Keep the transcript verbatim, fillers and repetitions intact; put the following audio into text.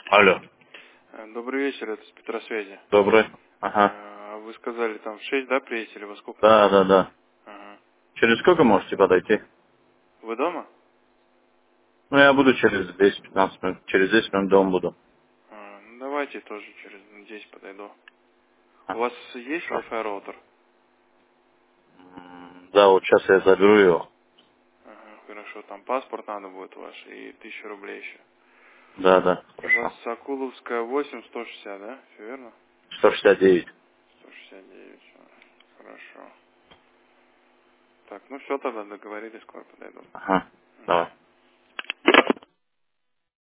Алло. Э, Добрый вечер, это с Петросвязи. Добрый. Ага. Э, Вы сказали там в шесть, да, приедете или во сколько там? Да, да, да. Ага. Через сколько можете подойти? Вы дома? Ну, я буду через десять-пятнадцать минут. Через десять минут дома буду. А, ну, давайте тоже через десять подойду. У А, вас есть хорошо. Wi-Fi роутер? М, Да, вот сейчас я заберу его. Ага, хорошо, там паспорт надо будет ваш и тысяча рублей еще. Да, да, У вас хорошо. Сокуловская восемь, сто шестьдесят, да? Все верно? сто шестьдесят девять. сто шестьдесят девять. а, Хорошо. Так, ну все тогда, договорились, скоро подойду. Ага. Мгм. Давай.